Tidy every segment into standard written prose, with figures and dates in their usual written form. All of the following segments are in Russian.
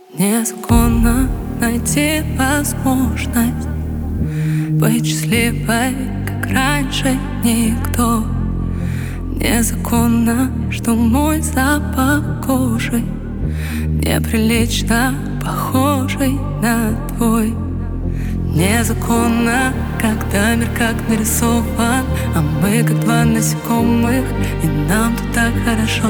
Незаконно найти возможность быть счастливой, как раньше никто. Незаконно, что мой запах кожи неприлично похожий на твой. Незаконно, когда мир как нарисован, а мы как два насекомых, и нам тут так хорошо.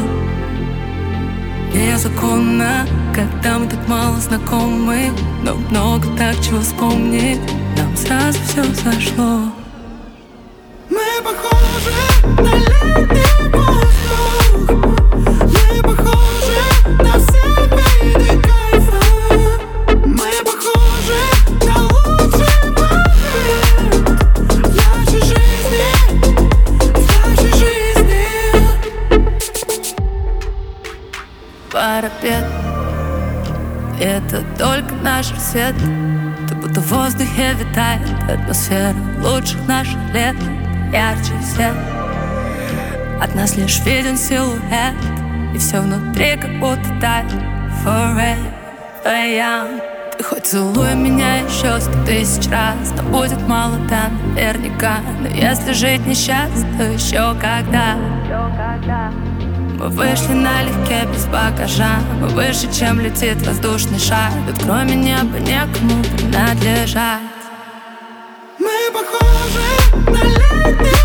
Незаконно, когда мы так мало знакомы, но много так чего вспомнить, нам сразу все зашло. Мы похожи на летний воздух, мы похожи на все виды кайфа, мы похожи на лучший момент в нашей жизни, в нашей жизни. Парапет — это только наш свет. Ты будто в воздухе витает атмосфера лучших наших лет. Ярче всех от нас лишь виден силуэт, и все внутри как будто тает. Forever young. Ты хоть целуй меня еще 100 000 раз, но будет мало, да, наверняка. Но если жить несчастно, то еще когда. Мы вышли налегке, без багажа. Мы выше, чем летит воздушный шар. Тут кроме неба некому принадлежать. Мы похожи на летний